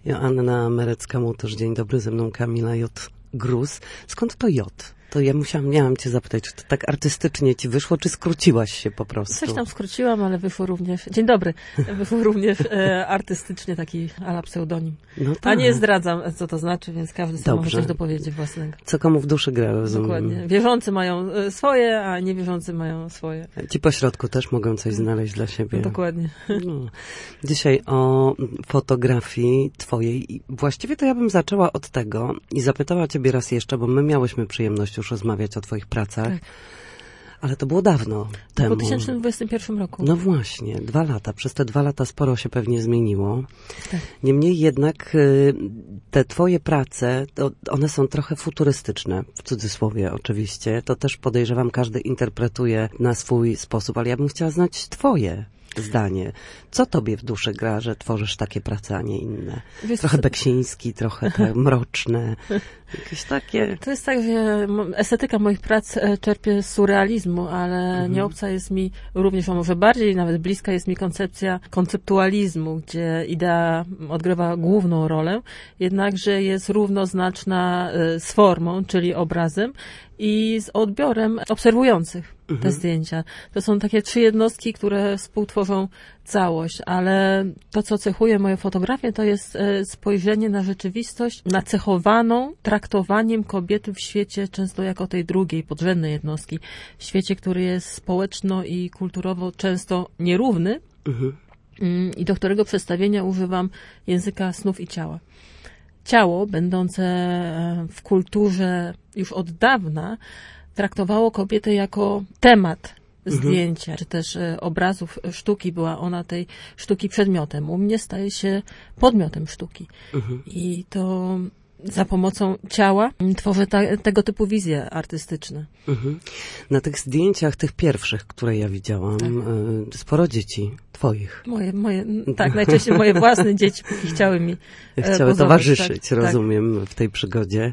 Joanna Merecka-Mutosz, dzień dobry, ze mną Kamila J. Gruz. Skąd to J? To ja miałam cię zapytać, czy to tak artystycznie ci wyszło, czy skróciłaś się po prostu? Coś tam skróciłam, ale wyszło również... Dzień dobry. Wyszło również artystycznie taki ala pseudonim. No tak. A nie zdradzam, co to znaczy, więc każdy sobie może coś dopowiedzieć własnego. Co komu w duszy gra, rozumiem. Dokładnie. Wierzący mają swoje, a niewierzący mają swoje. Ci pośrodku też mogą coś znaleźć dla siebie. Dokładnie. No. Dzisiaj o fotografii twojej. Właściwie to ja bym zaczęła od tego i zapytała ciebie raz jeszcze, bo my miałyśmy przyjemność już rozmawiać o twoich pracach. Tak. Ale to było dawno temu. W 2021 roku. No właśnie, 2 lata. Przez te 2 lata sporo się pewnie zmieniło. Tak. Niemniej jednak te twoje prace, one są trochę futurystyczne, w cudzysłowie oczywiście. To też podejrzewam, każdy interpretuje na swój sposób, ale ja bym chciała znać twoje zdanie. Co tobie w duszy gra, że tworzysz takie prace, a nie inne? Trochę Beksiński, trochę te mroczne, jakieś takie... To jest tak, że estetyka moich prac czerpie z surrealizmu, ale nie obca jest mi również, a może bardziej nawet bliska jest mi koncepcja konceptualizmu, gdzie idea odgrywa główną rolę, jednakże jest równoznaczna z formą, czyli obrazem, i z odbiorem obserwujących te zdjęcia. To są takie 3 jednostki, które współtworzą całość, ale to, co cechuje moje fotografie, to jest spojrzenie na rzeczywistość nacechowaną traktowaniem kobiety w świecie często jako tej drugiej, podrzędnej jednostki. W świecie, który jest społeczno i kulturowo często nierówny i do którego przedstawienia używam języka snów i ciała. Ciało, będące w kulturze już od dawna, traktowało kobietę jako temat zdjęcia, czy też obrazów sztuki. Była ona tej sztuki przedmiotem. U mnie staje się podmiotem sztuki. I to za pomocą ciała tworzę tego typu wizje artystyczne. Na tych zdjęciach, tych pierwszych, które ja widziałam, sporo dzieci twoich. Tak, najczęściej moje własne dzieci chciały mi chciały towarzyszyć, tak, rozumiem, w tej przygodzie.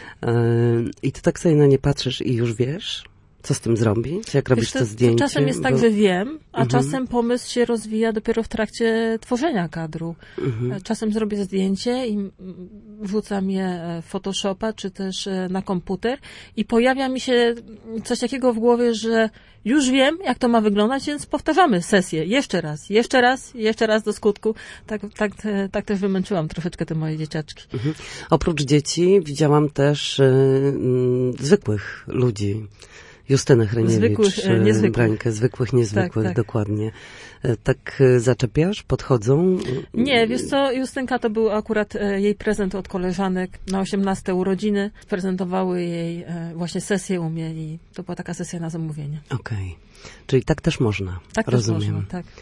I ty tak sobie na nie patrzysz i już wiesz, co z tym zrobić? Jak robisz to zdjęcie? Czasem jest tak, że wiem, a czasem pomysł się rozwija dopiero w trakcie tworzenia kadru. Czasem zrobię zdjęcie i wrzucam je w Photoshopa, czy też na komputer i pojawia mi się coś takiego w głowie, że już wiem, jak to ma wyglądać, więc powtarzamy sesję. Jeszcze raz do skutku. Tak też wymęczyłam troszeczkę te moje dzieciaczki. Oprócz dzieci widziałam też zwykłych ludzi. Justynę Hryniewicz, Brańkę, zwykłych, niezwykłych, tak. Dokładnie. Tak zaczepiasz? Podchodzą? Nie, wiesz co, Justynka to był akurat jej prezent od koleżanek na 18 urodziny. Prezentowały jej właśnie sesję u mnie i to była taka sesja na zamówienie. Okej. Czyli tak też można, tak rozumiem. Też można, tak.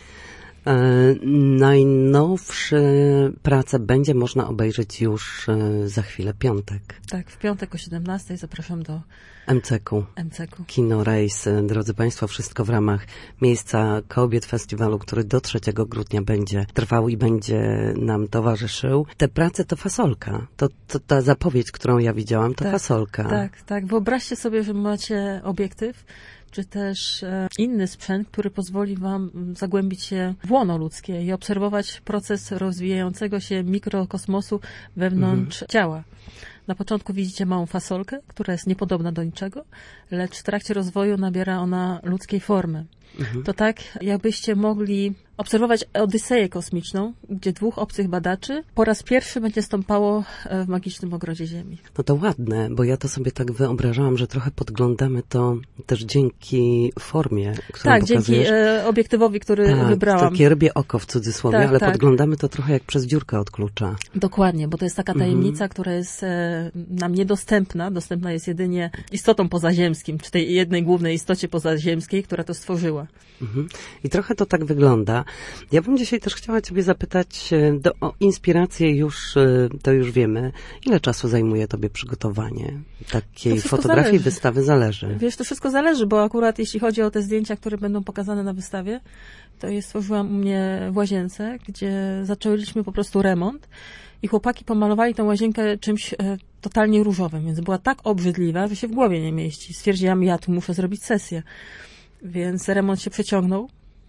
Najnowsze prace będzie można obejrzeć już za chwilę, piątek. Tak, w piątek o 17 zapraszam do MCK-u. Kino Rejs. Drodzy Państwo, wszystko w ramach Miejsca Kobiet Festiwalu, który do 3 grudnia będzie trwał i będzie nam towarzyszył. Te prace to fasolka. To ta zapowiedź, którą ja widziałam, to fasolka. Tak. Wyobraźcie sobie, że macie obiektyw, czy też inny sprzęt, który pozwoli wam zagłębić się w łono ludzkie i obserwować proces rozwijającego się mikrokosmosu wewnątrz ciała. Na początku widzicie małą fasolkę, która jest niepodobna do niczego, lecz w trakcie rozwoju nabiera ona ludzkiej formy. To tak, jakbyście mogli obserwować Odyseję kosmiczną, gdzie 2 obcych badaczy po raz pierwszy będzie stąpało w magicznym ogrodzie Ziemi. No to ładne, bo ja to sobie tak wyobrażałam, że trochę podglądamy to też dzięki formie, którą pokazujesz. Dzięki obiektywowi, który wybrałam. Takie rybie oko w cudzysłowie, ale podglądamy to trochę jak przez dziurkę od klucza. Dokładnie, bo to jest taka tajemnica, która jest nam niedostępna. Dostępna jest jedynie istotom pozaziemskim, czy tej jednej głównej istocie pozaziemskiej, która to stworzyła. I trochę to tak wygląda. Ja bym dzisiaj też chciała ciebie zapytać o inspirację, to już wiemy. Ile czasu zajmuje tobie przygotowanie takiej fotografii, wystawy? Zależy. Wiesz, to wszystko zależy, bo akurat jeśli chodzi o te zdjęcia, które będą pokazane na wystawie, to je stworzyłam u mnie w łazience, gdzie zaczęliśmy po prostu remont i chłopaki pomalowali tę łazienkę czymś totalnie różowym, więc była tak obrzydliwa, że się w głowie nie mieści. Stwierdziłam, ja tu muszę zrobić sesję. Więc remont się przeciągnął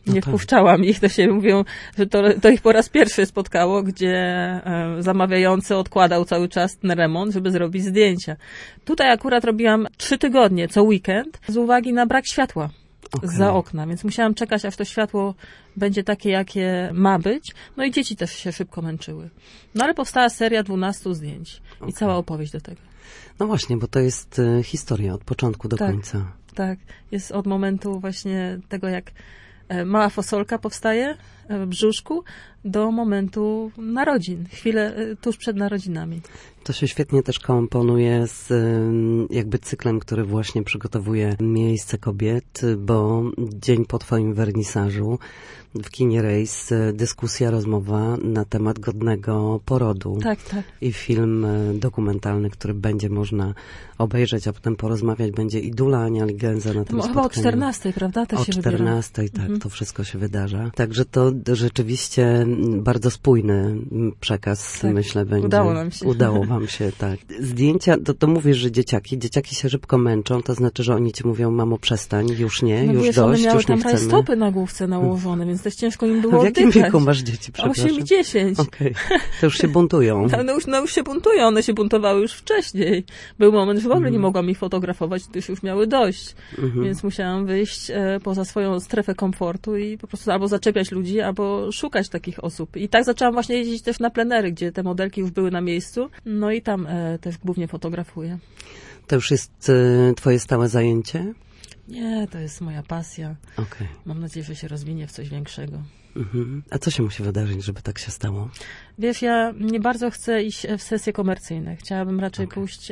Nie wpuszczałam ich, to się mówią, że to ich po raz pierwszy spotkało, gdzie zamawiający odkładał cały czas ten remont, żeby zrobić zdjęcia. Tutaj akurat robiłam 3 tygodnie, co weekend, z uwagi na brak światła za okna, więc musiałam czekać, aż to światło będzie takie, jakie ma być. No i dzieci też się szybko męczyły. No ale powstała seria 12 zdjęć i cała opowieść do tego. No właśnie, bo to jest historia od początku do końca. Tak, jest od momentu właśnie tego, jak mała fasolka powstaje w brzuszku, do momentu narodzin, chwilę tuż przed narodzinami. To się świetnie też komponuje z jakby cyklem, który właśnie przygotowuje Miejsce Kobiet, bo dzień po twoim wernisażu w kinie Rejs dyskusja, rozmowa na temat godnego porodu. Tak. I film dokumentalny, który będzie można obejrzeć, a potem porozmawiać, będzie i Dula Ania Ligenza na tym spotkaniu. Chyba o 14, prawda? Też o się 14, tak, to wszystko się wydarza. Także to rzeczywiście bardzo spójny przekaz, myślę, będzie. Udało nam się. Udało wam się, tak. Zdjęcia, to mówisz, że dzieciaki się szybko męczą, to znaczy, że oni ci mówią, mamo, przestań, już nie, już dość, one miały już nie tam chcemy. stopy na główce nałożone, więc też ciężko im było W jakim oddychać. wieku masz dzieci, przepraszam? 8 i 10. Okej. To już się buntują. No już się buntują, one się buntowały już wcześniej. Był moment, że w ogóle nie mogłam ich fotografować, gdyż już miały dość. Więc musiałam wyjść poza swoją strefę komfortu i po prostu albo zaczepiać ludzi, albo szukać takich osób. I tak zaczęłam właśnie jeździć też na plenery, gdzie te modelki już były na miejscu. No i tam też głównie fotografuję. To już jest twoje stałe zajęcie? Nie, to jest moja pasja. Okay. Mam nadzieję, że się rozwinie w coś większego. A co się musi wydarzyć, żeby tak się stało? Wiesz, ja nie bardzo chcę iść w sesje komercyjne. Chciałabym raczej pójść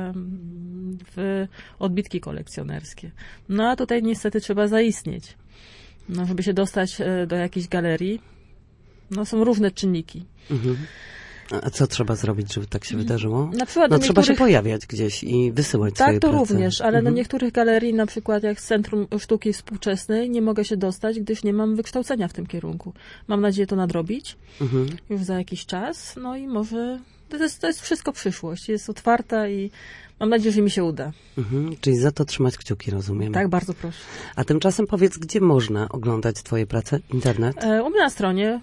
w odbitki kolekcjonerskie. No a tutaj niestety trzeba zaistnieć. No, żeby się dostać do jakiejś galerii, no są różne czynniki. A co trzeba zrobić, żeby tak się wydarzyło? Na przykład trzeba się pojawiać gdzieś i wysyłać swoje prace. prace. Również, ale do niektórych galerii, na przykład jak z Centrum Sztuki Współczesnej, nie mogę się dostać, gdyż nie mam wykształcenia w tym kierunku. Mam nadzieję to nadrobić już za jakiś czas, no i może to jest wszystko przyszłość, jest otwarta i mam nadzieję, że mi się uda. Czyli za to trzymać kciuki, rozumiem. Tak, bardzo proszę. A tymczasem powiedz, gdzie można oglądać twoje prace? Internet? U mnie na stronie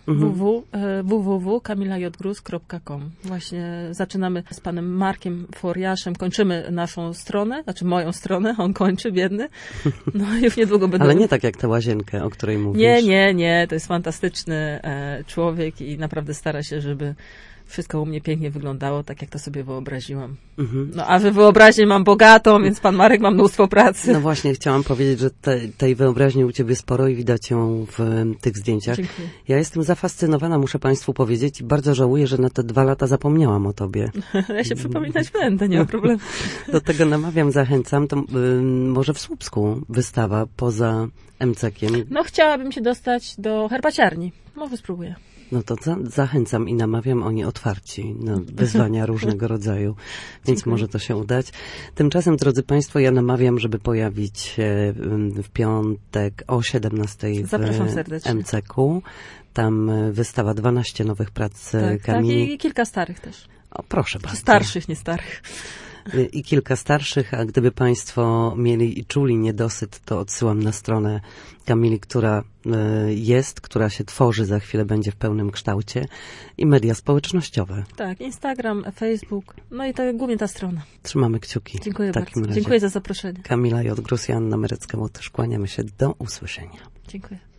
www.kamilajgrus.com. Właśnie zaczynamy z panem Markiem Foriaszem, kończymy naszą stronę, znaczy moją stronę, on kończy, biedny. No już niedługo będę... Ale nie tak jak tę łazienkę, o której mówisz. Nie, to jest fantastyczny człowiek i naprawdę stara się, żeby wszystko u mnie pięknie wyglądało, tak jak to sobie wyobraziłam. No a wyobraźnię mam bogatą, więc pan Marek ma mnóstwo pracy. No właśnie, chciałam powiedzieć, że tej wyobraźni u ciebie sporo i widać ją w tych zdjęciach. Dziękuję. Ja jestem zafascynowana, muszę państwu powiedzieć, i bardzo żałuję, że na te 2 lata zapomniałam o tobie. Ja się przypominać będę, nie ma problemu. Do tego namawiam, zachęcam. To może w Słupsku wystawa poza MCK-iem. No chciałabym się dostać do herbaciarni. Może spróbuję. No to zachęcam i namawiam, oni otwarci na wyzwania różnego rodzaju, więc Dziękuję. może to się udać. Tymczasem, drodzy państwo, ja namawiam, żeby pojawić się w piątek o 17:00 Zapraszam w serdecznie. MCK-u. Tam wystawa 12 nowych prac Kamili. Tak, i kilka starych też. O, proszę bardzo. Starszych, nie starych. I kilka starszych, a gdyby państwo mieli i czuli niedosyt, to odsyłam na stronę Kamili, która która się tworzy, za chwilę będzie w pełnym kształcie, i media społecznościowe. Tak, Instagram, Facebook, no i to głównie ta strona. Trzymamy kciuki. Dziękuję w takim bardzo. razie. Dziękuję za zaproszenie. Kamila J. Grus, Joanna Merecka-Łotysz. Kłaniamy się. Do usłyszenia. Dziękuję.